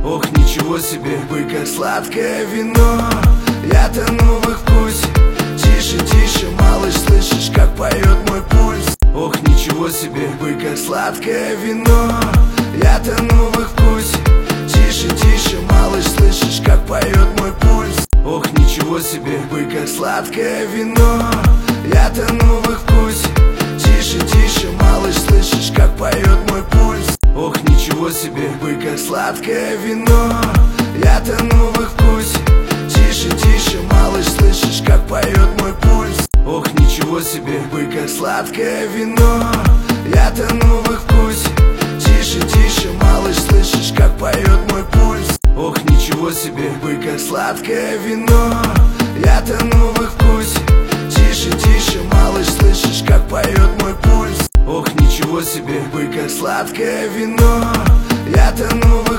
Ох, ничего себе, вы как сладкое вино. Я тону в их вкусе. Тише, тише, малыш, слышишь, как поет мой пульс? Ох, ничего себе, вы как сладкое вино. Я тону в их вкусе. Тише, тише, малыш, слышишь, как поет мой пульс? Ох, ничего себе, вы как сладкое вино. Я тону в их вкусе. Тише, тише, малыш, слышишь, как поет мой пульс? Ох, ничего себе, вы как сладкое вино. Я тону в их вкусе. Тише, тише, малыш, слышишь, как поет мой пульс? Ох, ничего себе, вы как сладкое вино. Я тону в их вкусе. Тише, тише, малыш, слышишь, как поет мой пульс? Ох, ничего себе, вы как сладкое вино. Я тону в их вкусе. Тише, тише, малыш, слышишь, как поет мой пульс? Ох, ничего себе, вы как сладкое вино. Я тону в